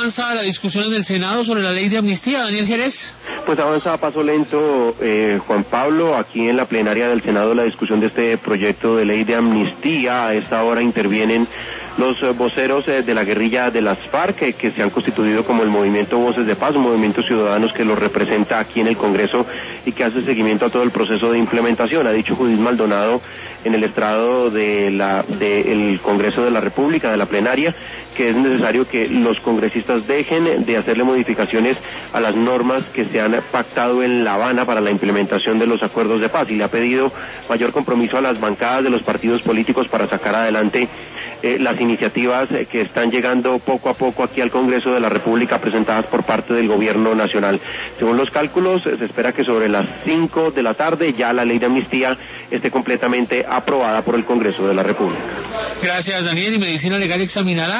avanza la discusión en el Senado sobre la ley de amnistía, Daniel Jerez? Pues avanza a paso lento, Juan Pablo, aquí en la plenaria del Senado la discusión de este proyecto de ley de amnistía. A esta hora intervienen los voceros de la guerrilla de las FARC, que se han constituido como el movimiento Voces de Paz, un movimiento ciudadano que los representa aquí en el Congreso y que hace seguimiento a todo el proceso de implementación. Ha dicho Judith Maldonado en el estrado del Congreso de la República, de la plenaria, que es necesario que los congresistas dejen de hacerle modificaciones a las normas que se han pactado en La Habana para la implementación de los acuerdos de paz, y le ha pedido mayor compromiso a las bancadas de los partidos políticos para sacar adelante las iniciativas que están llegando poco a poco aquí al Congreso de la República, presentadas por parte del Gobierno Nacional. Según los cálculos, se espera que sobre las 5 de la tarde ya la ley de amnistía esté completamente aprobada por el Congreso de la República. Gracias, Daniel. ¿Y Medicina Legal examinará